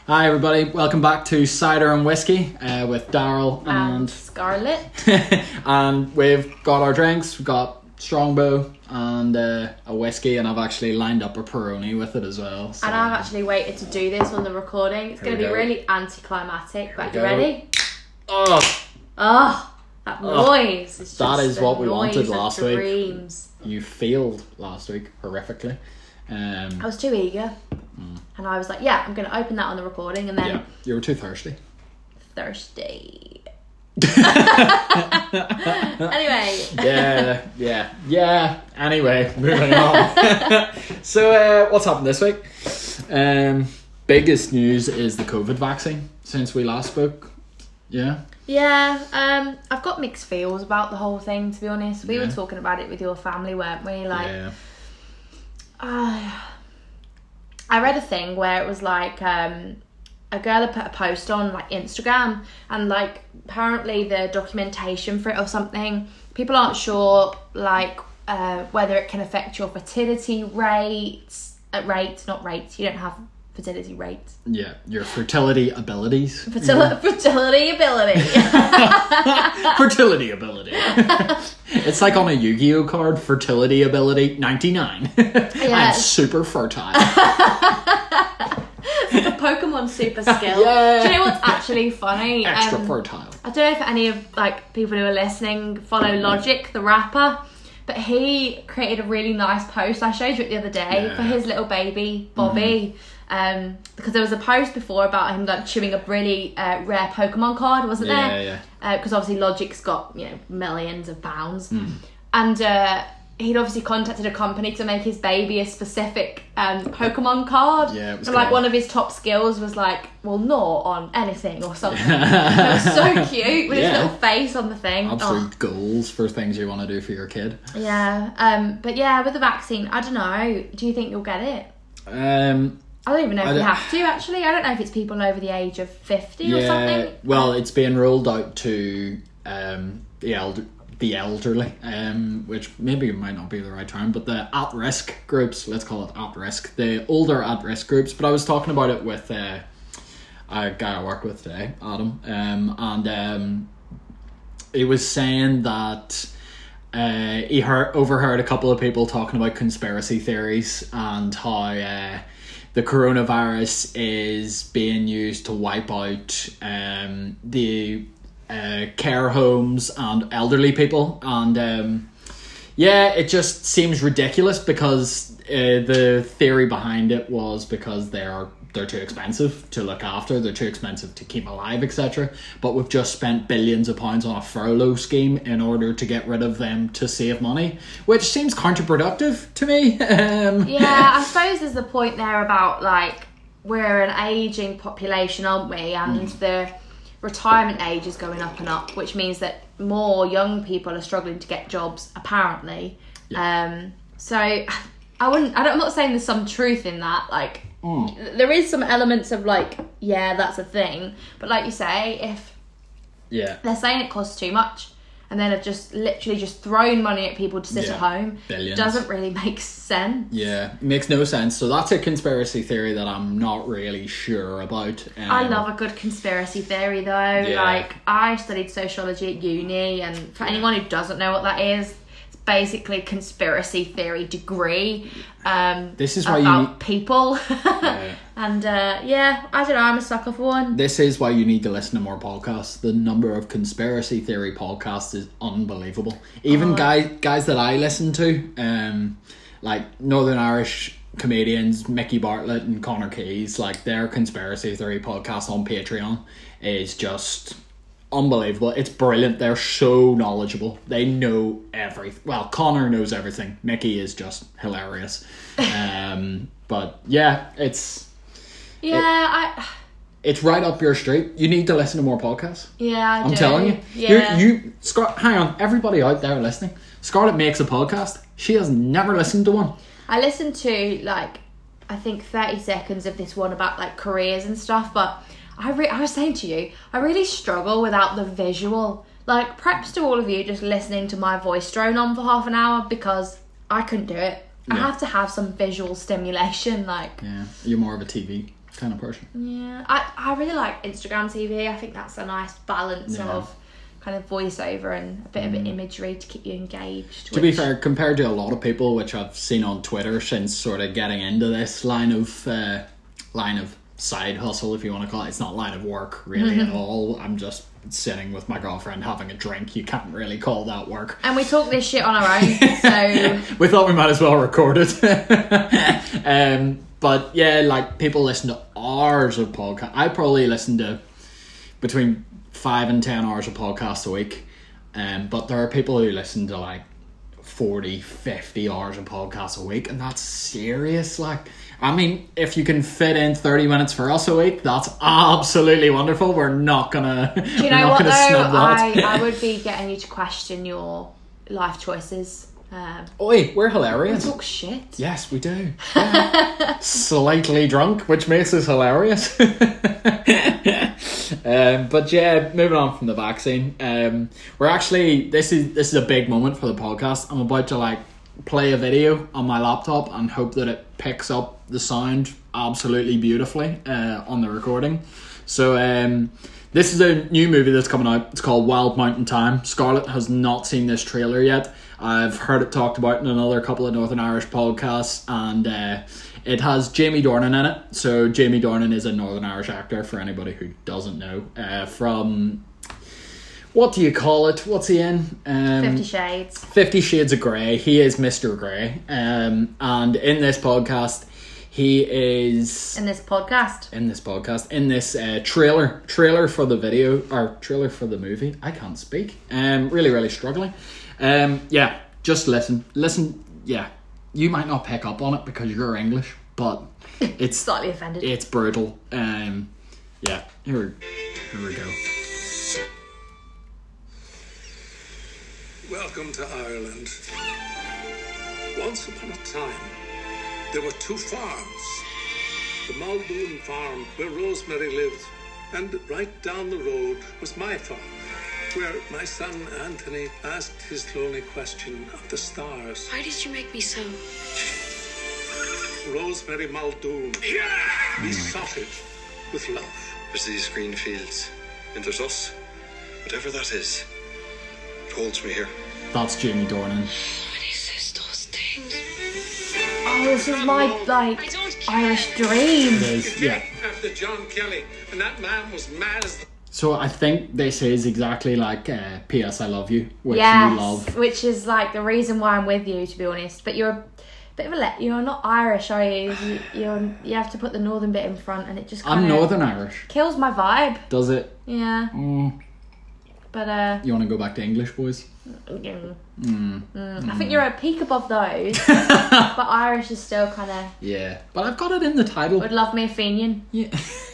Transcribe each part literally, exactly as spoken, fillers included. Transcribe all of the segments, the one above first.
Hi everybody, welcome back to Cider and Whiskey uh, with Daryl and, and Scarlett. And we've got our drinks, we've got Strongbow and uh, a whiskey, and I've actually lined up a Peroni with it as well. So. And I've actually waited to do this on the recording. It's going to be go. really anticlimactic, but are you ready? Oh! Oh, that oh. noise. It's that just is what we wanted last week. Dreams. You failed last week, horrifically. Um, I was too eager. Mm. And I was like, yeah, I'm going to open that on the recording, and then... Yeah, you were too thirsty. Thirsty. Anyway. Yeah, yeah, yeah. Anyway, moving on. So, uh, what's happened this week? Um, biggest news is the COVID vaccine since we last spoke. Yeah. Yeah, um, I've got mixed feels about the whole thing, to be honest. We yeah. were talking about it with your family, weren't we? Like, yeah. Uh, I read a thing where it was like um, a girl had put a post on like Instagram, and like apparently the documentation for it or something, people aren't sure like uh, whether it can affect your fertility rates, uh, rates, not rates. You don't have fertility rates. Yeah, your fertility abilities. Fertil- yeah. Fertility ability. Fertility ability. It's like on a Yu-Gi-Oh card, fertility ability ninety-nine. Yeah. I'm super fertile. The Pokemon super skill. Yeah. Do you know what's actually funny? Extra um, fertile. I don't know if any of like people who are listening follow Logic, the rapper, but he created a really nice post. I showed you it the other day yeah. for his little baby Bobby. Mm-hmm. Um, because there was a post before about him like chewing a really uh, rare Pokemon card, wasn't yeah, there? Yeah, yeah. Because uh, obviously Logic's got, you know, millions of pounds, mm. and uh, he'd obviously contacted a company to make his baby a specific um, Pokemon card. Yeah, it was and like cool. one of his top skills was like, well, gnaw on anything or something. It was so cute with yeah. his little face on the thing. Absolute oh. goals for things you want to do for your kid. Yeah, um, but yeah, with the vaccine, I don't know. Do you think you'll get it? Um. I don't even know if I you don't- have to, actually. I don't know if it's people over the age of fifty Yeah, or something. well, it's being rolled out to um, the elder, the elderly, um, which maybe might not be the right term, but the at-risk groups, let's call it at-risk, the older at-risk groups. But I was talking about it with uh, a guy I work with today, Adam, um, and um, he was saying that uh, he heard, overheard a couple of people talking about conspiracy theories and how... Uh, the coronavirus is being used to wipe out um, the uh, care homes and elderly people. And um, yeah, it just seems ridiculous because uh, the theory behind it was because they are they're too expensive to look after, they're too expensive to keep alive, et cetera. But we've just spent billions of pounds on a furlough scheme in order to get rid of them to save money, which seems counterproductive to me. um, Yeah, I suppose there's the point there about like we're an ageing population, aren't we? And mm. the retirement age is going up and up, which means that more young people are struggling to get jobs, apparently. Yeah. Um, so I wouldn't. I don't, I'm not saying there's some truth in that. Like mm. there is some elements of like, yeah, that's a thing. But like you say, if yeah, they're saying it costs too much, and then have just literally just thrown money at people to sit yeah. at home, Billions. Doesn't really make sense. Yeah, makes no sense. So that's a conspiracy theory that I'm not really sure about. Um, I love a good conspiracy theory though. Yeah. Like I studied sociology at uni, and for Yeah. anyone who doesn't know what that is, it's basically a conspiracy theory degree. Um, This is why about you need- people. Yeah. And uh, yeah, I don't know. I'm a sucker for one. This is why you need to listen to more podcasts. The number of conspiracy theory podcasts is unbelievable. Even Oh. guys guys that I listen to, um, like Northern Irish comedians, Mickey Bartlett and Connor Keys, like their conspiracy theory podcast on Patreon is just unbelievable. It's brilliant. They're so knowledgeable. They know everything. Well, Connor knows everything. Mickey is just hilarious. Um, but yeah, it's... Yeah, It- I. It's right up your street. You need to listen to more podcasts. Yeah, I I'm do. telling you. Yeah. You, you, Scar- hang on, everybody out there listening. Scarlett makes a podcast. She has never listened to one. I listened to like I think thirty seconds of this one about like careers and stuff, but I re- I was saying to you, I really struggle without the visual. Like, props to all of you just listening to my voice drone on for half an hour, because I couldn't do it. I Yeah. have to have some visual stimulation. Like, Yeah, you're more of a T V kind of person. Yeah, I, I really like Instagram T V. I think that's a nice balance Yeah. of kind of voiceover and a bit of imagery to keep you engaged. To be fair, compared to a lot of people which I've seen on Twitter since sort of getting into this line of uh, line of side hustle, if you want to call it, it's not line of work really at all. I'm just sitting with my girlfriend having a drink. You can't really call that work. And we talk this shit on our own, so We thought we might as well record it. um, but yeah, like people listen to hours of podcast. I probably listen to between five and ten hours of podcasts a week. Um, but there are people who listen to like forty, fifty hours of podcasts a week, and that's serious. Like, I mean, if you can fit in thirty minutes for us a week, that's absolutely wonderful. We're not gonna, do you we're know not what though? gonna snub that. I, I would be getting you to question your life choices. Um, Oi, we're we hilarious. talk shit. Yes, we do. Yeah. Slightly drunk, which makes us hilarious. um, but yeah, moving on from the vaccine. Um, we're actually this is this is a big moment for the podcast. I'm about to like play a video on my laptop and hope that it picks up the sound absolutely beautifully uh, on the recording. So um, this is a new movie that's coming out. It's called Wild Mountain Thyme. Scarlett has not seen this trailer yet. I've heard it talked about in another couple of Northern Irish podcasts, and uh, it has Jamie Dornan in it. So Jamie Dornan is a Northern Irish actor, for anybody who doesn't know. Uh, from, what do you call it? What's he in? Um, Fifty Shades. Fifty Shades of Grey. He is Mister Grey. Um, and in this podcast, he is... In this podcast. In this podcast. In this uh, trailer. Trailer for the video. Or trailer for the movie. I can't speak. Um, really, really struggling. Um, yeah, just listen. Listen, yeah. You might not pick up on it because you're English, but it's... Slightly offended. It's brutal. Um, yeah, here, here we go. Welcome to Ireland. Once upon a time, there were two farms. The Muldoon farm, where Rosemary lived, and right down the road was my farm, where my son Anthony asked his lonely question of the stars. Why did you make me so? Rosemary Muldoon. Yeah! Besotted with love. There's these green fields, and there's us. Whatever that is, it holds me here. That's Jamie Dornan. What is this, those things? Oh, this is my, like, I don't care. Irish dream. It is, yeah. After John Kelly, and that man was mad as the... So I think this is exactly like uh, P S I Love You, which Yes, you love. which is like the reason why I'm with you, to be honest. But you're a bit of a let. You're not Irish, are you? you you're you have to put the northern bit in front, and it just kind I'm of Northern Irish. kills my vibe. Does it? Yeah, Mm. but uh, You want to go back to English, boys? mm, Mm. mm. I think you're a peak above those, but Irish is still kind of. Yeah. But I've got it in the title. Would love me a Fenian. Yeah.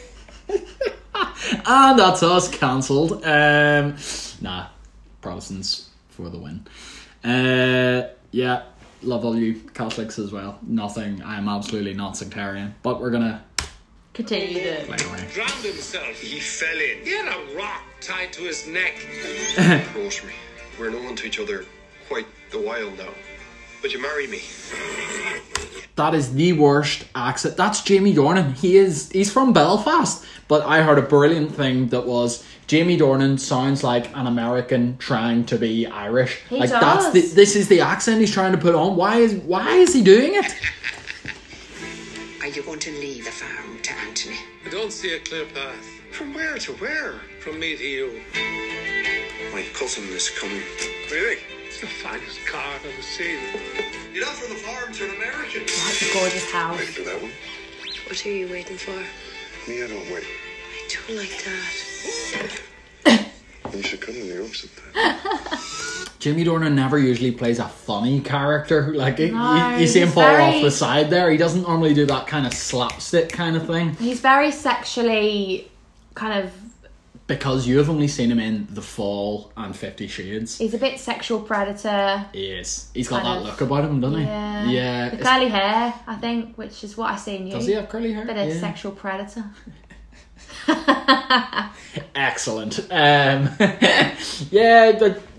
And that's us cancelled. Um, nah, Protestants for the win. Uh, yeah, love all you Catholics as well. Nothing. I am absolutely not sectarian, but we're gonna Continue to. play away. Drowned himself. He fell in. He had a rock tied to his neck. Rosemary, we're known to each other quite a while now. Would you marry me? That is the worst accent. That's Jamie Dornan. He is. He's from Belfast. But I heard a brilliant thing that was Jamie Dornan sounds like an American trying to be Irish. He like does. that's the. This is the accent he's trying to put on. Why is Why is he doing it? Are you going to leave the farm to Anthony? I don't see a clear path. From where to where? From me to you. My cousin is coming. Really? It's the finest car I've ever seen. You're not from the farm to an American. That's a gorgeous house. Wait for that one. What are you waiting for? Me, I don't wait. I don't like that. You should come to New York sometime. Jamie Dornan never usually plays a funny character. Like it- No, you, you see him he's fall very- off the side there. He doesn't normally do that kind of slapstick kind of thing. He's very sexually kind of. Because you have only seen him in The Fall and Fifty Shades. He's a bit sexual predator. He is. He's got Kind that of. look about him, doesn't he? Yeah. Yeah. The it's- curly hair, I think, which is what I see in you. Does he have curly hair? Bit of Yeah. sexual predator. Excellent. Um, yeah, but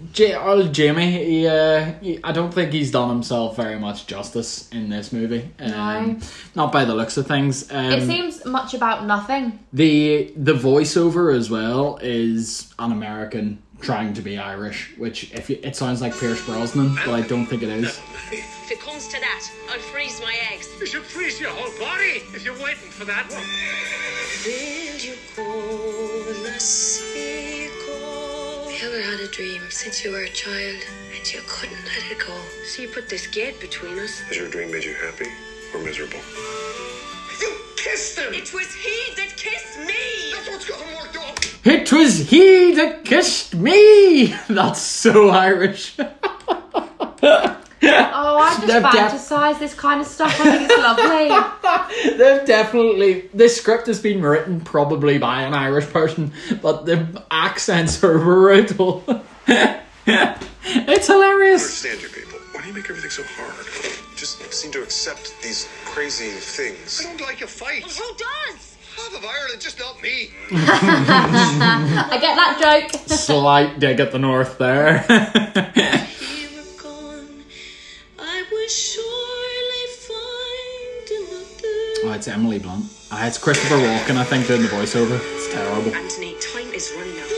J- old Jamie, he, uh, he, I don't think he's done himself very much justice in this movie. Um, No. Not by the looks of things. Um, It seems much about nothing. the the voiceover as well is an American trying to be Irish, which if you, it sounds like Pierce Brosnan, but I don't think it is. If it comes to that, I'll freeze my eggs. You should freeze your whole body if you're waiting for that one. Will you call a sequel? Have you ever had a dream since you were a child and you couldn't let it go? So you put this gate between us. Has your dream made you happy or miserable? You kissed him! It was he that kissed me! That's what's got him worked up! It was he that kissed me! That's so Irish. Oh, I just They've def- fantasize this kind of stuff. I think it's lovely. They've definitely... This script has been written probably by an Irish person, but the accents are brutal. It's I hilarious. understand you people. Why do you make everything so hard? Just seem to accept these crazy things. I don't like a fight. Who does? Half of Ireland, just not me. I get that joke. Slight dig at the north there. You were gone. I would surely find another. Oh, it's Emily Blunt. Ah, it's Christopher Walken, I think, doing the voiceover. It's terrible. Anthony, time is running out.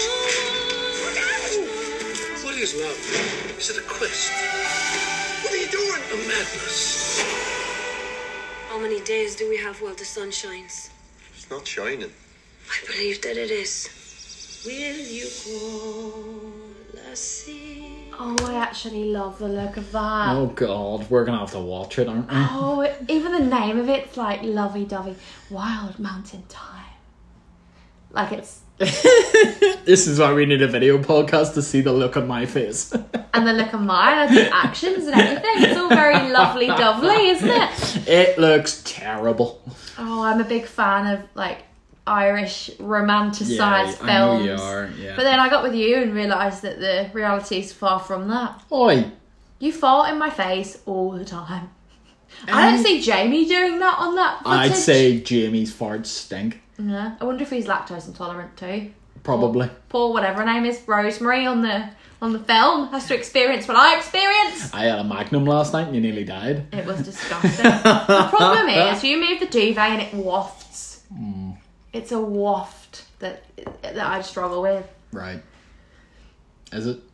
What is love? Is it a quest? What are you doing? A madness. How many days do we have while the sun shines? It's not shining. I believe that it is. Will you call a sea? Oh, I actually love the look of that. Oh god, we're gonna have to watch it, aren't we? Oh, even the name of it's like lovey-dovey. Wild Mountain Time. Like it's... This is why we need a video podcast to see the look on my face. And the look of mine, the actions and everything. It's all very lovely-dovely, isn't it? It looks terrible. Oh, I'm a big fan of, like, Irish romanticised Yeah, films. I know you are, yeah. But then I got with you and realised that the reality is far from that. Oi. You fart in my face all the time. I don't see Jamie doing that on that footage. I'd say Jamie's farts stink. Yeah. I wonder if he's lactose intolerant too. Probably. Poor whatever her name is, Rosemary on the on the film has to experience what I experienced. I had a Magnum last night and you nearly died. It was disgusting. The problem is you move the duvet and it wafts. Mm. It's a waft that that I struggle with. Right. Is it?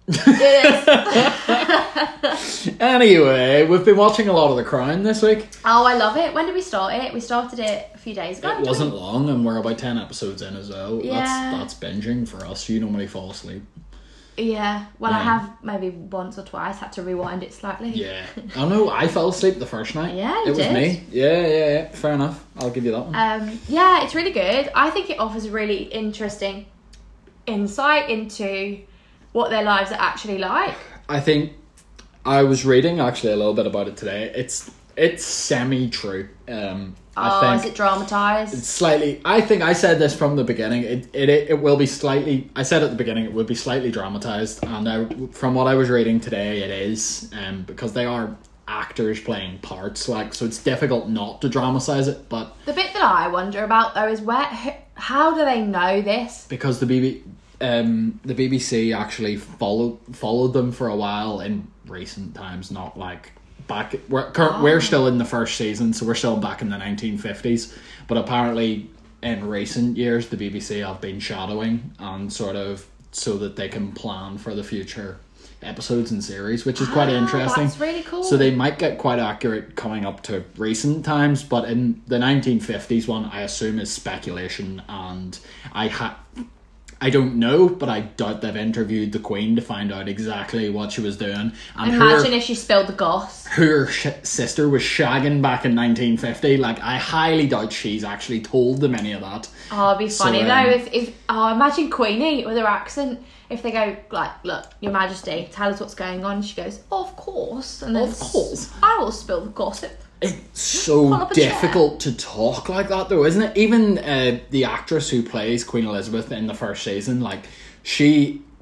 It is. Anyway, we've been watching a lot of The Crown this week. Oh, I love it. When did we start it? We started it a few days ago. It didn't wasn't we? long and we're about ten episodes in as well. Yeah. That's, that's binging for us. You normally fall asleep. Yeah. Well, I Yeah. have maybe once or twice had to rewind it slightly. Yeah. I know, I fell asleep the first night. Yeah, you It was did. me. Yeah, yeah, yeah. Fair enough. I'll give you that one. Um, yeah, it's really good. I think it offers a really interesting insight into what their lives are actually like. I think I was reading actually a little bit about it today. It's it's semi-true. Um, I Oh, think is it dramatised? it's slightly. I think I said this from the beginning. It it it will be slightly. I said at the beginning it would be slightly dramatized, and I, from what I was reading today, it is. Um, because they are actors playing parts, like so it's difficult not to dramatize it. But The bit that I wonder about though is where, who- how do they know this? because the B B, um, the B B C actually followed followed them for a while in recent times, not like back. We're cur- we're still in the first season, so we're still back in the nineteen fifties. But apparently, in recent years, the B B C have been shadowing and sort of so that they can plan for the future episodes and series, which is quite Ah, interesting. that's really cool. So they might get quite accurate coming up to recent times, but in the nineteen fifties one, I assume is speculation, and I ha- I don't know, but I doubt they've interviewed the Queen to find out exactly what she was doing. And Imagine her, if she spilled the goss. who her sh- sister was shagging back in nineteen fifty. Like, I highly doubt she's actually told them any of that. Oh, it'd be So, funny um, though if, if oh imagine Queenie with her accent. If they go like, look, Your Majesty, tell us what's going on. She goes, of course, and then Of course. I will spill the gossip. It's Pull so up a chair. difficult to talk like that, though, isn't it? Even uh, the actress who plays Queen Elizabeth in the first season, like, she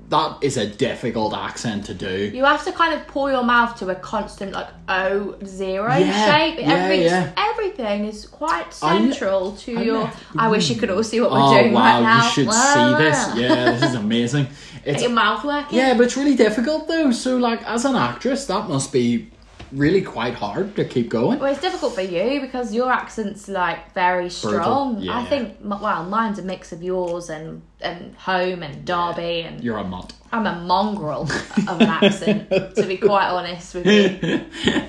that is a difficult accent to do. You have to kind of pull your mouth to a constant like O zero Yeah, shape. yeah, Every, yeah. Everything is quite I kn- central to I your. know. I wish you could all see what we're Oh doing wow, right now. you should see this. Yeah, this is amazing. Get It's your mouth working. yeah, but it's really difficult though. So like, as an actress, that must be really quite hard to keep going. Well, it's difficult for you because your accent's like very strong. yeah. I think, m- well, mine's a mix of yours and and home and Derby, and You're a mutt. I'm a mongrel of an accent, to be quite honest with you.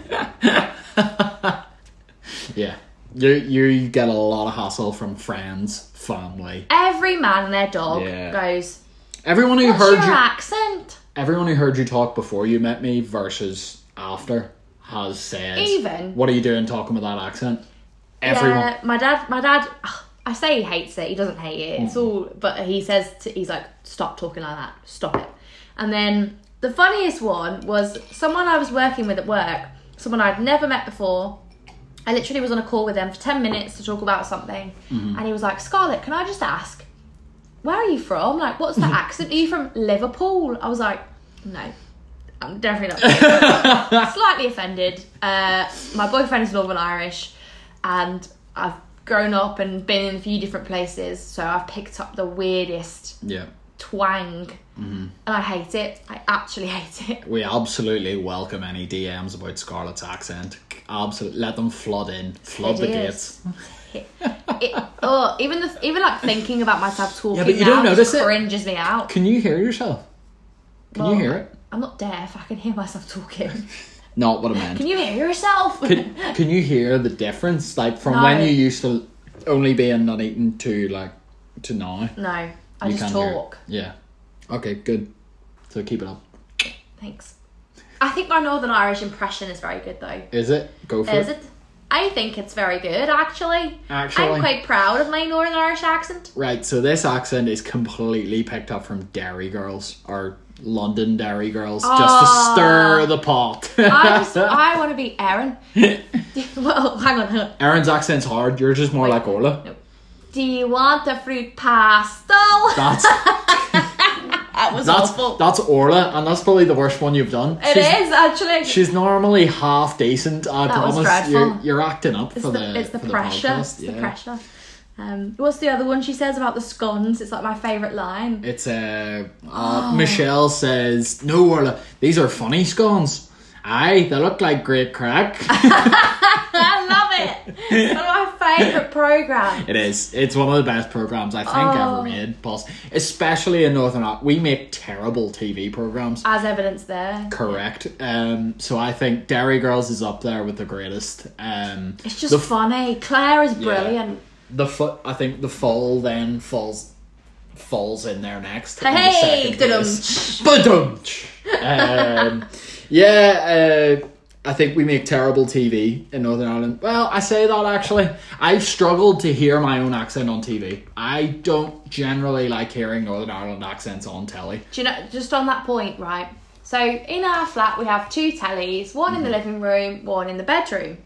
Yeah, you you get a lot of hassle from friends, family. Every man and their dog Yeah. goes, Everyone who "What's heard your you, accent?" everyone who heard you talk before you met me versus after has said, Even. what are you doing talking with that accent? Everyone. Yeah, my dad, my dad, I say he hates it. He doesn't hate it. It's all, but he says to, he's like, "Stop talking like that. Stop it." And then the funniest one was someone I was working with at work, someone I'd never met before. I literally was on a call with them for ten minutes to talk about something, and he was like, "Scarlett, can I just ask, where are you from? Like, what's the accent? Are you from Liverpool?" I was like, "No, I'm definitely not." Slightly offended. Uh, my boyfriend is Northern Irish, and I've grown up and been in a few different places, so I've picked up the weirdest Yeah. twang, and I hate it. I actually hate it. We absolutely welcome any D Ms about Scarlett's accent. Absolutely, let them flood in, flood the Hideous. gates. It, oh, even the even like thinking about myself talking Yeah, but you now don't notice just it. cringes me out. Can you hear yourself? Can Well, you hear it? I'm not deaf. I can hear myself talking. Not what I meant. Can you hear yourself? Can, can you hear the difference, like from No. when you used to only be in Nuneaton to like to now? No, I You just can hear it. talk. Yeah. Okay, good. So keep it up. Thanks. I think my Northern Irish impression is very good though. Is it? Go for Is it. it? I think it's very good, actually. Actually. I'm quite proud of my Northern Irish accent. Right, so this accent is completely picked up from Dairy Girls, or London Dairy Girls, just to Ah. stir the pot. I just, I want to be Erin. Well, hang on, hang on. Erin's accent's hard, yours is more Wait. like Orla. No. Do you want a fruit pastel? That's That was that's awful. that's Orla, and that's probably the worst one you've done. It she's, is, actually. She's normally half decent. I That was promise. dreadful. You're, you're acting up It's for the, the. it's the for pressure. podcast, It's the yeah. pressure. Um, what's the other one she says about the scones? It's like my favourite line. It's uh, uh Oh. Michelle says, "No, Orla, these are funny scones. Aye, they look like great crack." I love it. It's one of my favourite programmes. It is. It's one of the best programs I think Oh. ever made. Plus, especially in Northern Ireland, we make terrible T V programs. As evidence there. Correct. Um, so I think Dairy Girls is up there with the greatest. Um, It's just the, funny. Claire is brilliant. The foot. I think the fall then falls falls in there next. in the Hey, second place. Ba-dum-tsh. um, yeah. Uh, I think we make terrible T V in Northern Ireland. Well, I say that actually. I've struggled to hear my own accent on T V. I don't generally like hearing Northern Ireland accents on telly. Do you know, just on that point, right? So in our flat we have two tellies, one in the living room, one in the bedroom.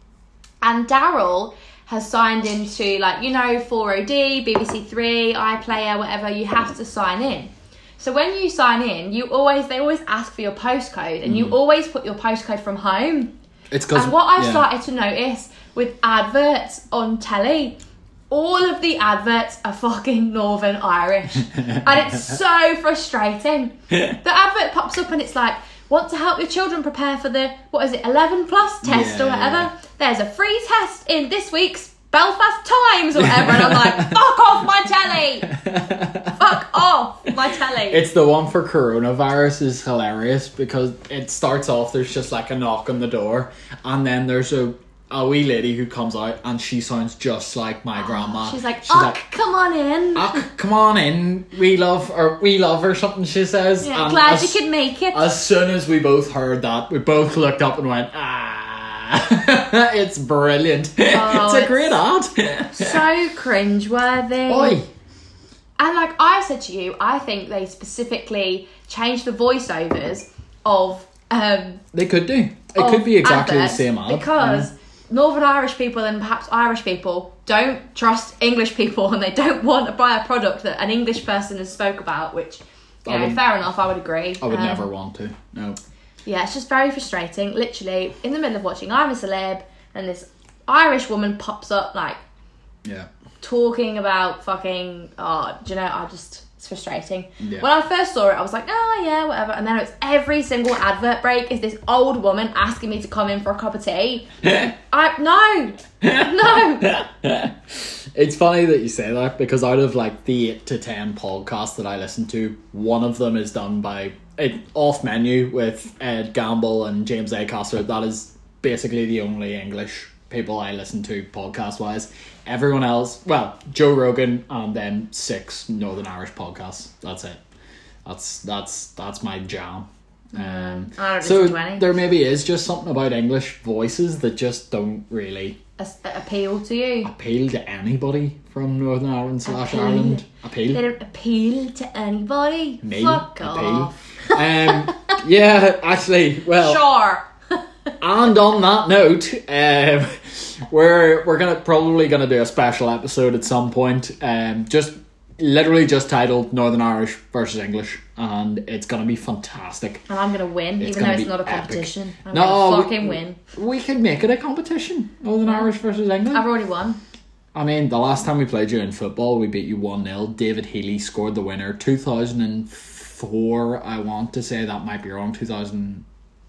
And Daryl has signed into, like, you know, four O D, B B C Three, iPlayer, whatever, you have to sign in. So when you sign in, you always they always ask for your postcode, and you always put your postcode from home. It's because And what I've started to notice with adverts on telly, all of the adverts are fucking Northern Irish. And it's so frustrating. The advert pops up and it's like, want to help your children prepare for the, what is it, eleven plus test Yeah, or whatever? yeah. There's a free test in this week's Belfast Times or whatever. And I'm like, fuck off my telly. Fuck off my telly. It's the one for coronavirus is hilarious because it starts off, there's just like a knock on the door, and then there's a, a wee lady who comes out and she sounds just like my grandma. She's like, Uck, come on in. Uck, come on in, we love, or we love or something she says. Yeah, And glad as, you could make it. As soon as we both heard that, we both looked up and went, ah. It's brilliant. Oh, it's a it's- great ad. So cringeworthy. Oi. And like I said to you, I think they specifically changed the voiceovers of um They could do. It of could be exactly adverts the same ad. because Northern Irish people and perhaps Irish people don't trust English people and they don't want to buy a product that an English person has spoke about, which I Yeah, would, fair enough. I would agree. I would Um, never want to. No. Yeah, it's just very frustrating. Literally, in the middle of watching I'm a Celeb, and this Irish woman pops up, like, Yeah. talking about fucking, oh, do you know, I just, it's frustrating. Yeah. When I first saw it, I was like, oh, yeah, whatever. And then it's every single advert break is this old woman asking me to come in for a cup of tea. I, no, no. It's funny that you say that, because out of like the eight to ten podcasts that I listen to, one of them is done by it Off Menu with Ed Gamble and James Acaster. That is basically the only English people I listen to podcast wise. Everyone else, well, Joe Rogan and then six Northern Irish podcasts. That's it. That's that's that's my jam. Um, I don't so listen to any. there maybe is just something about English voices that just don't really As- appeal to you. appeal to anybody from Northern Ireland slash Appeal. Ireland. They Appeal. don't appeal to anybody. Me. Fuck Appeal. off. Um, yeah, actually, well, Sure. and on that note, um, we're we're gonna probably gonna do a special episode at some point. Um, just literally just titled Northern Irish versus English, and it's gonna be fantastic. And I'm going to win, It's even though gonna it's be not a epic. competition. I'm No, going to we- fucking win. We could make it a competition. Northern Irish versus England. I've already won. I mean, the last time we played you in football, we beat you one nil. David Healy scored the winner. two thousand four, I want to say. That might be wrong. two thousand...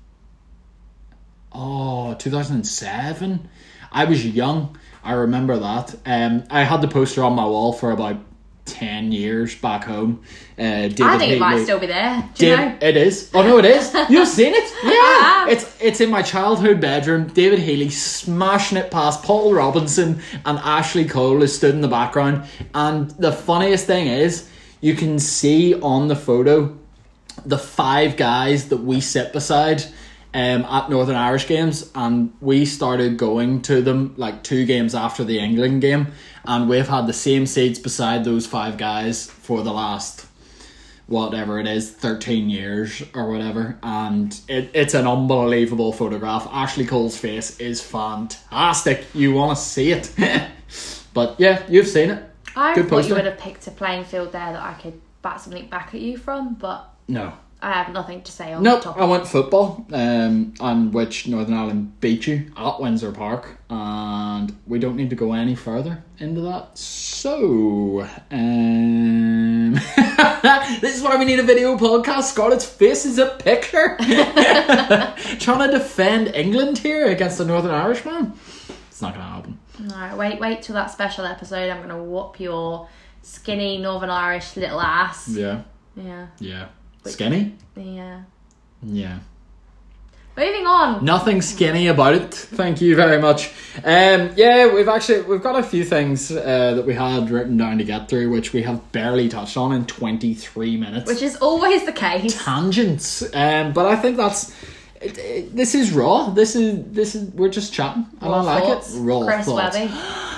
Oh, two thousand seven? I was young. I remember that. Um, I had the poster on my wall for about ten years back home. Uh, David I think Healy, it might still be there. Do you Dave- know? It is. Oh no, it is. You've seen it? I Yeah. have. It's it's in my childhood bedroom. David Healy smashing it past Paul Robinson, and Ashley Cole is stood in the background. And the funniest thing is, you can see on the photo the five guys that we sit beside um, at Northern Irish games, and we started going to them like two games after the England game, and we've had the same seats beside those five guys for the last whatever it is, thirteen years or whatever, and it, it's an unbelievable photograph. Ashley Cole's face is fantastic. You want to see it. But yeah, you've seen it. I Good thought poster. you would have picked a playing field there that I could bat something back at you from, but No. I have nothing to say on Nope, the I topic. went football, um, on which Northern Ireland beat you at Windsor Park, and we don't need to go any further into that. So, um, this is why we need a video podcast. Scarlett's face is a picture. Trying to defend England here against a Northern Irishman. It's not going to happen. No, wait, wait till that special episode. I'm going to whoop your skinny Northern Irish little ass. Yeah, Yeah, yeah. Skinny? yeah. Yeah. Moving on. Nothing skinny about it. Thank you very much. Um, yeah, we've actually we've got a few things uh, that we had written down to get through, which we have barely touched on in twenty-three minutes. Which is always the case. Tangents. Um, but I think that's it, it, this is raw. This is this is we're just chatting, and Raw I like thoughts. it. Raw Chris thoughts. Webby.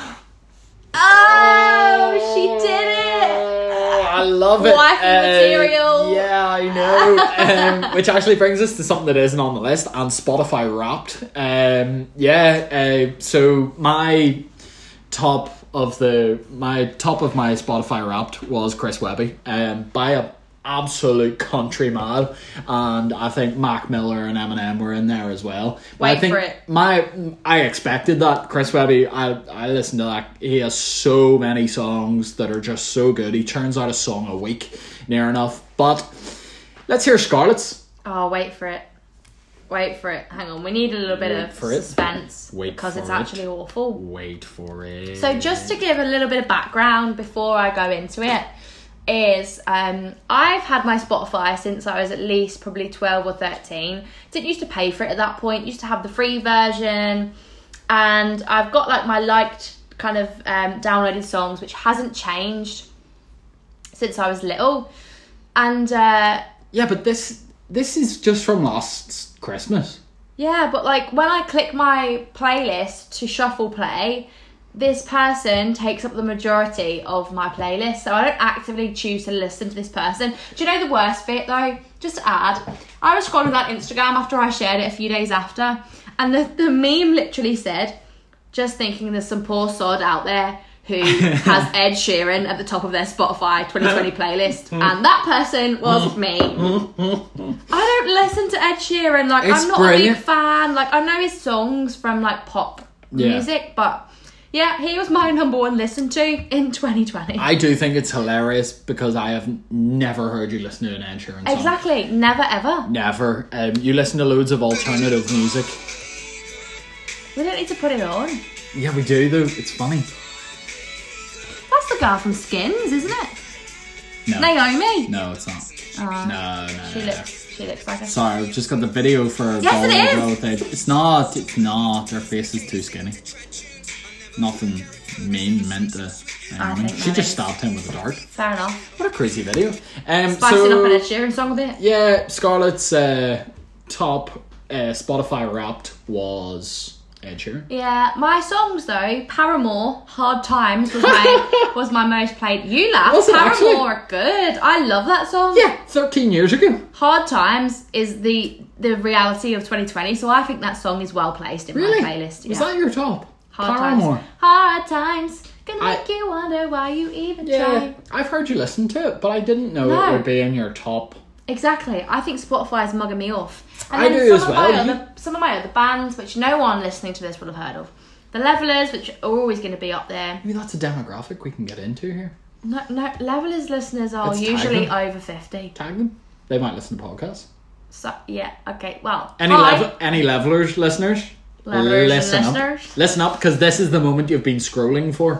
Oh, she did it. I love it. Wifey material. Yeah, I know. um, which actually brings us to something that isn't on the list, and Spotify Wrapped. Um, yeah. Uh, so my top of the my top of my Spotify Wrapped was Chris Webby. Um, by a absolute country mad, and I think Mac Miller and Eminem were in there as well. But Wait I think for it. My I expected that. Chris Webby, I I listened to that. He has so many songs that are just so good. He churns out a song a week, near enough. But let's hear Scarlett's. Oh, wait for it. Wait for it. Hang on. We need a little bit Wait of for it. suspense Wait because for it's it. actually awful. Wait for it. So just to give a little bit of background before I go into it, is um, I've had my Spotify since I was at least probably twelve or thirteen. Didn't used to pay for it at that point. Used to have the free version, and I've got like my liked kind of um, downloaded songs, which hasn't changed since I was little. And uh, yeah, but this this is just from last Christmas. yeah, but like when I click my playlist to shuffle play, this person takes up the majority of my playlist, so I don't actively choose to listen to this person. Do you know the worst bit though? Just to add, I was scrolling that Instagram after I shared it a few days after, and the, the meme literally said, just thinking there's some poor sod out there who has Ed Sheeran at the top of their Spotify twenty twenty playlist, and that person was me. I don't listen to Ed Sheeran. Like, It's I'm not brilliant. a big fan. Like, I know his songs from like pop Yeah. music, but yeah, he was my number one listen to in twenty twenty. I do think it's hilarious because I have never heard you listen to an Ed Sheeran song. Exactly, never ever. Never. Um, you listen to loads of alternative music. We don't need to put it on. Yeah, we do though. It's funny. That's the girl from Skins, isn't it? No. Naomi. No, it's not. Oh, No, no, she no, looks. no. She looks like a. Sorry, I've just got the video for Yes, Ball it and is. Growth Age. It's not. It's not. Her face is too skinny. Nothing mean meant to. I think She that just is. stabbed him with a dart. Fair enough. What a crazy video. Um, Spicing so, up an Ed Sheeran song a bit. yeah, Scarlett's uh, top uh, Spotify Wrapped was Ed Sheeran. Yeah, my songs though, Paramore, Hard Times was my was my most played. You laugh. Was it Paramore actually? are good. I love that song. Yeah, thirteen years ago. Hard Times is the the reality of twenty twenty, so I think that song is well placed in Really? my playlist. Was yeah. that your top? Hard Paramore. Times. Hard Times can I- make you wonder why you even Yeah, try. I've heard you listen to it, but I didn't know No. it would be in your top. Exactly. I think Spotify is mugging me off. And I then do some as of well. My You- other, some of my other bands, which no one listening to this will have heard of. The Levelers, which are always going to be up there. Maybe that's a demographic we can get into here. No, no, Levelers listeners are Let's tag usually them. over fifty. Tag them. They might listen to podcasts. So, yeah, okay, well. Any hi. level, any levelers listeners? Levelers and listen up. listeners. Listen up, because this is the moment you've been scrolling for.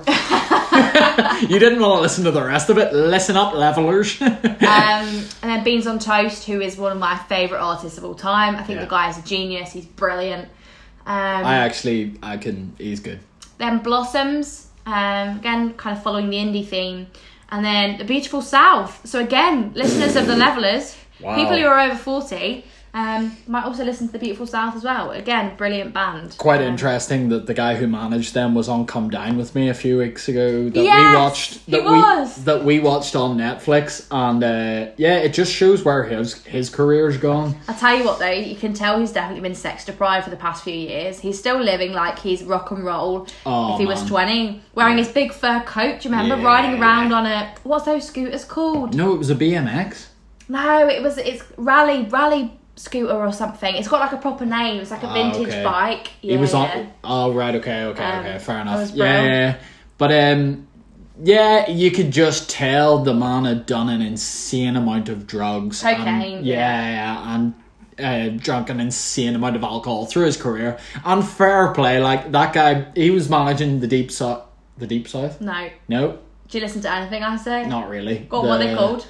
You didn't want to listen to the rest of it. Listen up, levelers. Um, and then Beans on Toast, who is one of my favourite artists of all time. I think Yeah. the guy is a genius. He's brilliant. Um, I actually, I can. He's good. Then Blossoms, um, again, kind of following the indie theme. And then The Beautiful South. So again, listeners of The Levelers, Wow. people who are over forty, um, might also listen to The Beautiful South as well. Again, brilliant band. Quite Um, interesting that the guy who managed them was on Come Down With Me a few weeks ago. That Yes, we watched. he That was. we that we watched on Netflix, and uh, yeah, it just shows where his his career's gone. I'll tell you what though, you can tell he's definitely been sex deprived for the past few years. He's still living like he's rock and roll Oh, if he was man. twenty. Wearing his big fur coat, do you remember? Yeah, Riding around yeah. on a, what's those scooters called? No, it was a B M X. No, it was, it's rally, rally scooter or something. It's got like a proper name. It's like a Ah, vintage okay. bike. Yeah, He was on. yeah. Oh right, okay, okay, Um, okay, fair that enough. was Yeah, brilliant. yeah, yeah. But um, yeah, you could just tell the man had done an insane amount of drugs, Cocaine, and, yeah, yeah, and uh, drank an insane amount of alcohol through his career. And fair play, like that guy, he was managing the deep south. The deep south? No. No, Do you listen to anything I say? not really. Go on, what are they The- called?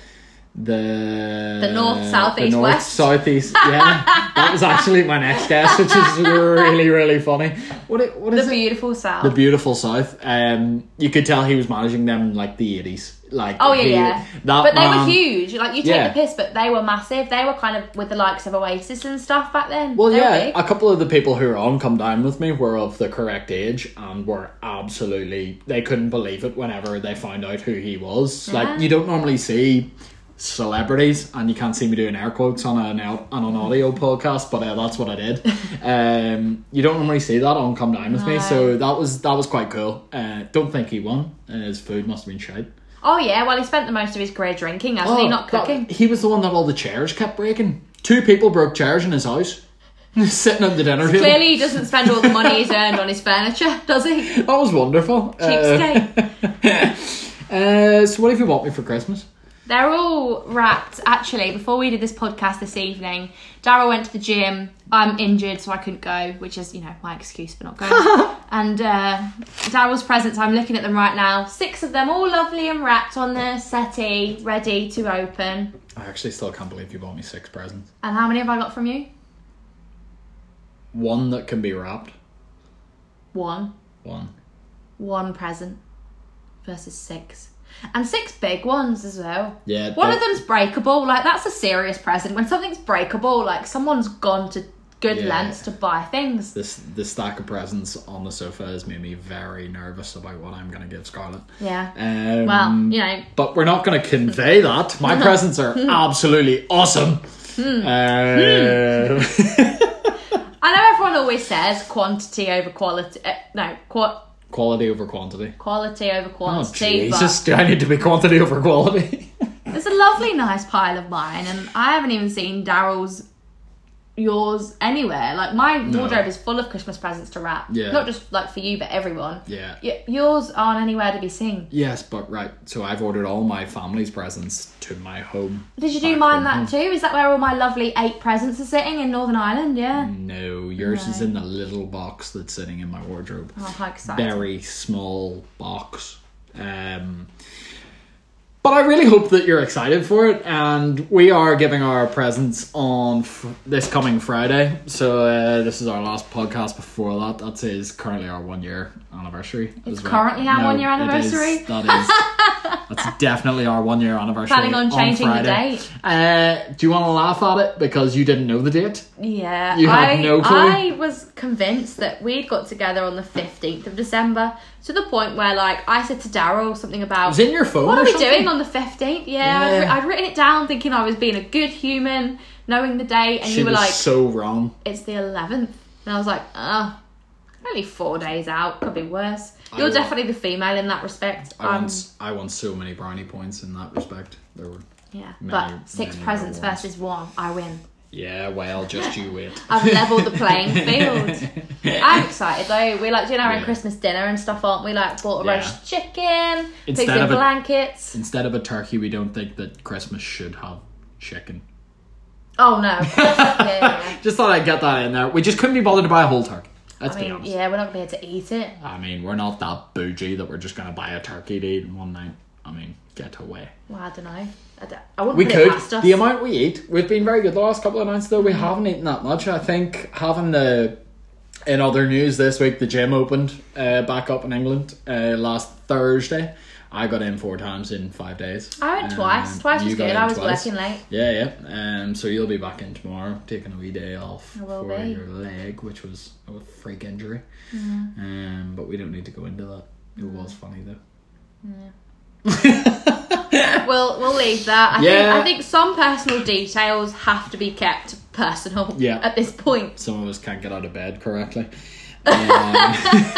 The The north, south, the east, north, west. southeast. Yeah, that was actually my next guess, which is really, really funny. What? It, what is The it? Beautiful South. The Beautiful South. Um, you could tell he was managing them in like the eighties. Like Oh yeah, he- yeah. That But they man- were huge. Like you take Yeah. the piss, but they were massive. They were kind of with the likes of Oasis and stuff back then. Well, They were yeah, big. a couple of the people who were on Come Down With Me were of the correct age and were absolutely, they couldn't believe it whenever they found out who he was. Yeah. Like, you don't normally see celebrities, and you can't see me doing air quotes on an, au- on an audio podcast, but uh, that's what I did. um, you don't normally see that on Come Down With Me, No. so that was that was quite cool. Uh, don't think he won. Uh, his food must have been shite. Oh yeah, well he spent the most of his career drinking, hasn't he? Not that- cooking. he was the one that all the chairs kept breaking. Two people broke chairs in his house. Sitting at the dinner table. Clearly he doesn't spend all the money he's earned on his furniture, does he? That was wonderful. Cheapskate. Uh, uh, so what have you bought me for Christmas? They're all wrapped. Actually, before we did this podcast this evening, Daryl went to the gym. I'm injured, so I couldn't go, which is, you know, my excuse for not going. And uh, Daryl's presents, I'm looking at them right now. Six of them, all lovely and wrapped on the settee, ready to open. I actually still can't believe you bought me six presents. And how many have I got from you? One that can be wrapped. One. One. One present versus six. And six big ones as well. Yeah. One that- of them's breakable. Like, that's a serious present. When something's breakable, like, someone's gone to good Yeah. lengths to buy things. This the stack of presents on the sofa has made me very nervous about what I'm going to give Scarlett. Yeah. Um, Well, you know. But we're not going to convey that. My presents are absolutely awesome. Hmm. Uh, I know everyone always says quantity over quality. Uh, no, qua- Quality over quantity. Quality over Oh, quantity. Jesus. Do I need to be quantity over quality? There's a lovely, nice pile of mine, and I haven't even seen Daryl's, yours anywhere. Like, my No. wardrobe is full of Christmas presents to wrap. Yeah. Not just, like, for you, but everyone. Yeah. Y- yours aren't anywhere to be seen. Yes, but right. So I've ordered all my family's presents to my home. Did you do Back mine home that home. too? Is that where all my lovely eight presents are sitting in Northern Ireland? Yeah. No, yours No. is in the little box that's sitting in my wardrobe. Oh, how exciting. Very small box. Um, but I really hope that you're excited for it, and we are giving our presents on f- this coming Friday. So uh, this is our last podcast before that. That is currently our one year anniversary. It's as well. currently our No, one year it is. anniversary? That is. That's definitely our one year anniversary. Planning on changing the Friday. date. Uh, do you want to laugh at it because you didn't know the date? Yeah, You had I, no clue? I was convinced that we'd got together on the fifteenth of December, to the point where, like, I said to Daryl something about, It was in your phone. what or are we something? doing on the fifteenth? Yeah, I'd, Yeah. wri- I'd written it down thinking I was being a good human, knowing the date, and She you were was like, so wrong. it's the eleventh. And I was like, oh, only four days out, could be worse. I You're wa- definitely the female in that respect. I Um, won. I won so many brownie points in that respect. There were. yeah, many- but six many presents other ones. versus one, I win. Yeah, well, just you wait. I've levelled the playing field. I'm excited though. We're like doing our own Yeah. Christmas dinner and stuff, aren't we? Like bought a Yeah. roast chicken, pigs Instead in of a- blankets. Instead of a turkey, we don't think that Christmas should have chicken. Oh no. yeah, yeah. Just thought I'd get that in there. We just couldn't be bothered to buy a whole turkey. Let's I be mean, honest. yeah, we're not gonna be able to eat it. I mean, we're not that bougie that we're just going to buy a turkey to eat in one night. I mean, get away. Well, I don't know. I, don't, I wouldn't We put it could. past us. The amount we eat, we've been very good the last couple of nights though. We haven't eaten that much. I think having the, in other news this week, the gym opened uh, back up in England uh, last Thursday. I got in four times in five days. I went Um, twice. Twice you was got good. in I was twice. working late. Yeah, yeah. Um, so you'll be back in tomorrow, taking a wee day off I will for be. your leg, which was a freak injury. Mm. Um, but we don't need to go into that. It was funny though. We'll we'll leave that. I Yeah. think I think some personal details have to be kept personal. Yeah. At this point. Some of us can't get out of bed correctly. Um,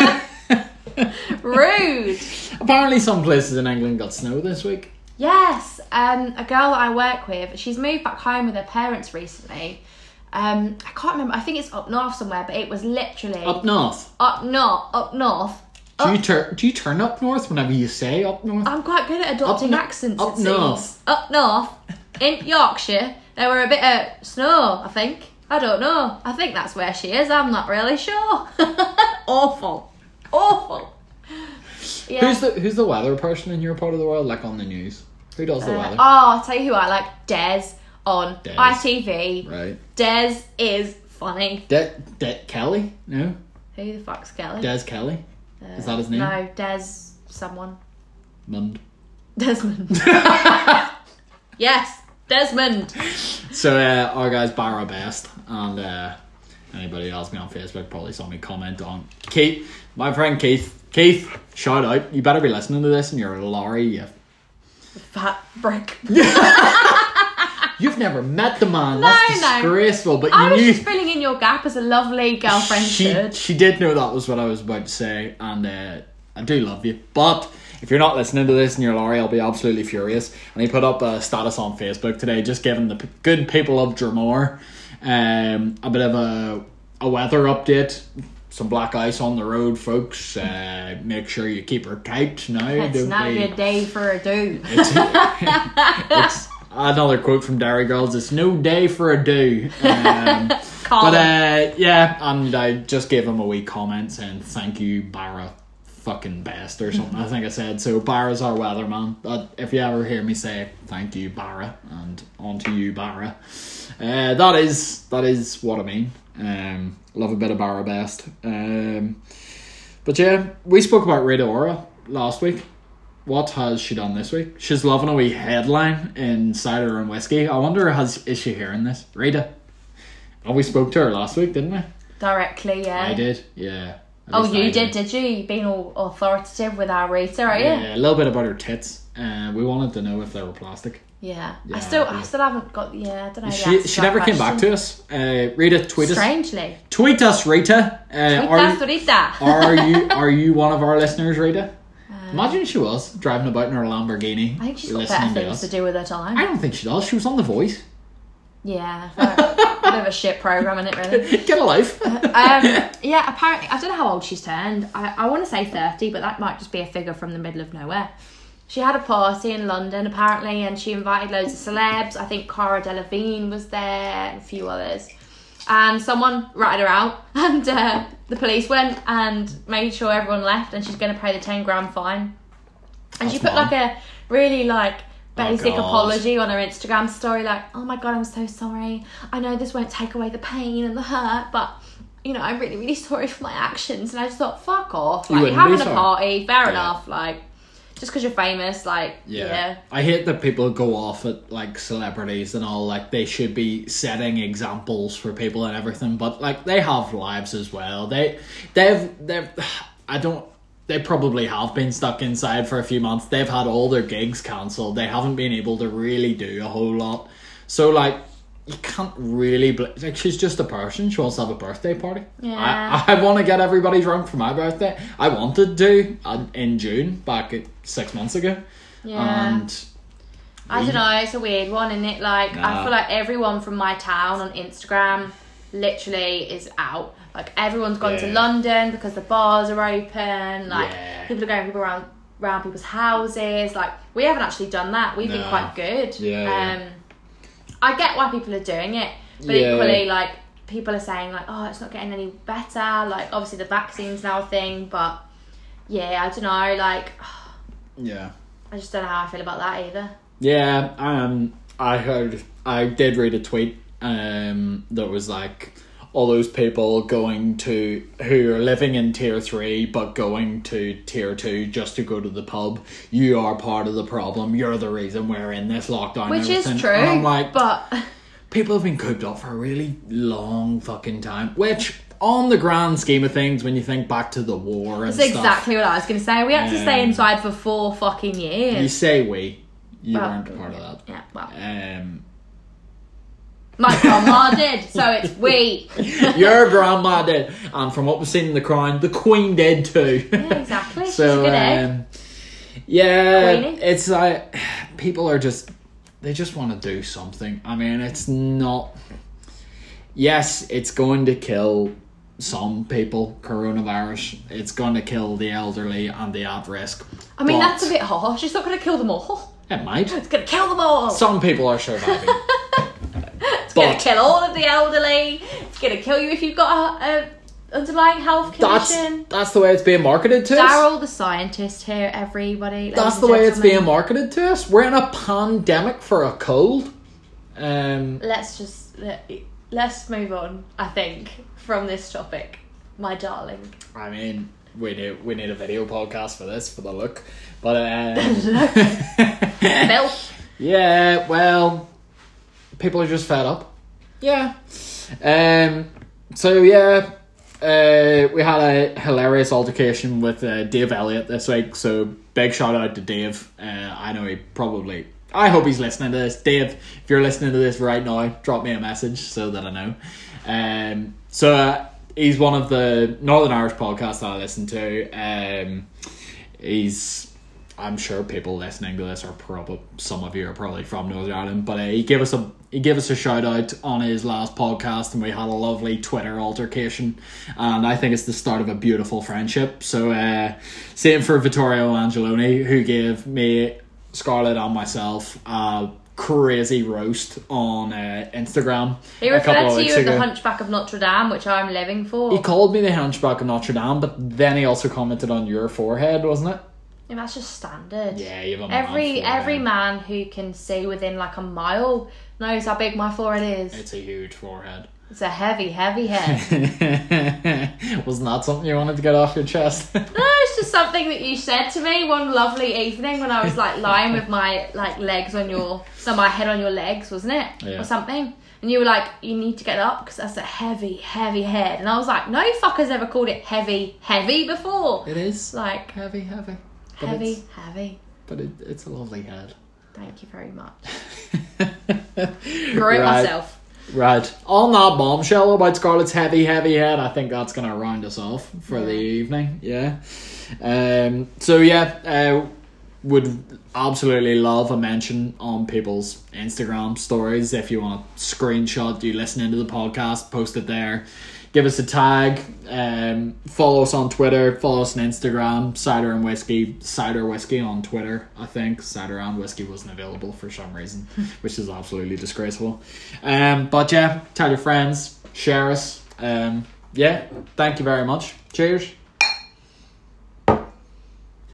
Rude. apparently, some places in England got snow this week. Yes, um, a girl that I work with, she's moved back home with her parents recently. Um, I can't remember. I think it's up north somewhere, but it was literally Up north. up north. Up north. Do you turn? Do you turn up north whenever you say up north? I'm quite good at adopting no- accents. up it seems. north. Up north, in Yorkshire, there were a bit of snow. I think. I don't know. I think that's where she is. I'm not really sure. Awful. Awful. Yeah. Who's the Who's the weather person in your part of the world? Like on the news, who does the Uh, weather? oh, I'll tell you who I like. Des on Des. I T V. Right. Des is funny. De- De- Kelly? No, Who the fuck's Kelly? Des Kelly. Is that his name? No, Des someone. Mund. Desmond. Yes, Desmond. So uh, our guys Barra Best, and uh, anybody else me on Facebook probably saw me comment on Keith, my friend Keith. Keith, shout out! You better be listening to this in your lorry. You, Fat brick. you've never met the man. No, That's no. disgraceful. But I you was knew just filling in your gap as a lovely girlfriend she should. she did know that was what I was about to say, and uh, I do love you. But if you're not listening to this in your lorry, I'll be absolutely furious. And he put up a status on Facebook today, just giving the p- good people of Dromore um, a bit of a a weather update. Some black ice on the road, folks. Uh, make sure you keep her tight now. It's Don't not be- a day for a do. It's, it's another quote from Derry Girls. It's no day for a do. Um, Colin. but uh, yeah, and I just gave him a wee comment saying thank you, Barra, fucking best or something. I think I said so. Barra's our weatherman. But if you ever hear me say thank you, Barra, and on to you, Barra, uh, that is that is what I mean. Um, love a bit of Barra best. Um, but yeah, we spoke about Rita Ora last week. What has she done this week? She's loving a wee headline in Cider and Whiskey. I wonder, has is she hearing this? Rita? Oh, we spoke to her last week, didn't we? Directly, yeah. I did, yeah. At Oh, least you I did, did you? You've been all authoritative with our Rita, are you? Yeah, a little bit about her tits. Uh, we wanted to know if they were plastic. Yeah. Yeah, I still yeah. I still haven't got, yeah, I don't know. the She answer to she that never came back question. to us. Uh, Rita, tweet us. Strangely. Tweet us, Rita. Uh, Tweet are, us, Rita. are you are you one of our listeners, Rita? Imagine she was driving about in her Lamborghini. I think she's got listening better to things us. to do with her time. I don't think she does. She was on The Voice. Yeah. Like, a bit of a shit program, isn't it, really? Get a life. um, yeah, apparently, I don't know how old she's turned. I, I want to say thirty, but that might just be a figure from the middle of nowhere. She had a party in London, apparently, and she invited loads of celebs. I think Cara Delevingne was there and a few others. And someone ratted her out, and uh, the police went and made sure everyone left, and she's going to pay the ten grand fine. And That's she put mad. like a really like basic God. apology on her Instagram story, like, oh my God, I'm so sorry. I know this won't take away the pain and the hurt, but, you know, I'm really, really sorry for my actions. And I just thought, fuck off. You Like, you're wouldn't be having a sorry. party, fair Yeah. enough. Like, just because you're famous, like, Yeah. yeah. I hate that people go off at like celebrities and all, like they should be setting examples for people and everything, but like they have lives as well. They they've they've I don't they probably have been stuck inside for a few months. They've had all their gigs cancelled. They haven't been able to really do a whole lot. So like you can't really bl- like she's just a person. She wants to have a birthday party. Yeah. I, I want to get everybody drunk for my birthday. I wanted to uh, in June back at six months ago. Yeah. And I don't know, it's a weird one, isn't it? Like, Nah. I feel like everyone from my town on Instagram literally is out. Like, everyone's gone to Yeah. London because the bars are open. Like, Yeah. people are going people around around people's houses. Like, we haven't actually done that. We've been No. quite good. Yeah, yeah. Um, I get why people are doing it, but Yeah. equally, like, people are saying, like, oh, it's not getting any better. Like, obviously, the vaccine's now a thing, but yeah, I don't know. Like, yeah. I just don't know how I feel about that either. Yeah, um, I heard, I did read a tweet um, that was like, all those people going to, who are living in tier three, but going to tier two just to go to the pub, you are part of the problem, you're the reason we're in this lockdown. Which and is everything. true, And I'm like, but people have been cooped up for a really long fucking time, which, on the grand scheme of things, when you think back to the war and that's stuff, exactly what I was going to say. We had to stay Um, inside for four fucking years. you say we, you Well, weren't part of that. Yeah, well, Um, my grandma did, so it's we. Your grandma did, and from what we've seen in The Crown, the Queen did too. Yeah, exactly. She's So, a good egg. um, yeah, Queenie. it's like people are just they just want to do something. I mean, it's not. Yes, it's going to kill some people. Coronavirus. It's going to kill the elderly and the at risk. I mean, but that's a bit harsh. It's not going to kill them all. It might. It's going to kill them all. Some people are surviving. It's going but- to kill all of the elderly. It's going to kill you if you've got a, a underlying health That's condition. that's the way it's being marketed to us. Daryl, the scientist here, everybody. That's ladies the and way it's being gentlemen. marketed to us. We're in a pandemic for a cold. Um, Let's just let, let's move on. I think from this topic, my darling. I mean, we need we need a video podcast for this for the look, but um, Bill. yeah, well, people are just fed up. Yeah. Um. So yeah, uh, we had a hilarious altercation with uh, Dave Elliott this week. So big shout out to Dave. Uh, I know he probably. I hope he's listening to this. Dave, if you're listening to this right now, drop me a message so that I know. Um. So. Uh, He's one of the Northern Irish podcasts that I listen to. Um, he's, I'm sure people listening to this are probably, some of you are probably from Northern Ireland, but uh, he gave us a he gave us a shout out on his last podcast, and we had a lovely Twitter altercation, and I think it's the start of a beautiful friendship. So, uh, same for Vittorio Angeloni, who gave me, Scarlett and myself, a crazy roast on uh, Instagram. He a couple referred of to weeks you as the ago. Hunchback of Notre Dame, which I'm living for. He called me the Hunchback of Notre Dame, but then he also commented on your forehead, wasn't it? Yeah, that's just standard. Yeah, you have a Every mad every forehead. man who can see within like a mile knows how big my forehead is. It's a huge forehead. It's a heavy, heavy head. Wasn't that something you wanted to get off your chest? No, it's just something that you said to me one lovely evening when I was like lying with my like legs on your, so my head on your legs, wasn't it? Yeah. Or something. And you were like, you need to get up because that's a heavy, heavy head. And I was like, no fucker's ever called it heavy, heavy before. It is Like, heavy, heavy. But heavy, it's- heavy. but it, it's a lovely head. Thank you very much. Grew it Right. myself. Right. On that bombshell about Scarlett's heavy, heavy head, I think that's going to round us off for Yeah. the evening. Yeah. Um. So, yeah, uh, would absolutely love a mention on people's Instagram stories. If you want to screenshot you listening to the podcast, post it there. Give us a tag. Um, follow us on Twitter. Follow us on Instagram. Cider and Whiskey. Cider Whiskey on Twitter, I think. Cider and Whiskey wasn't available for some reason, which is absolutely disgraceful. Um, but yeah, tell your friends. Share us. Um, yeah, thank you very much. Cheers.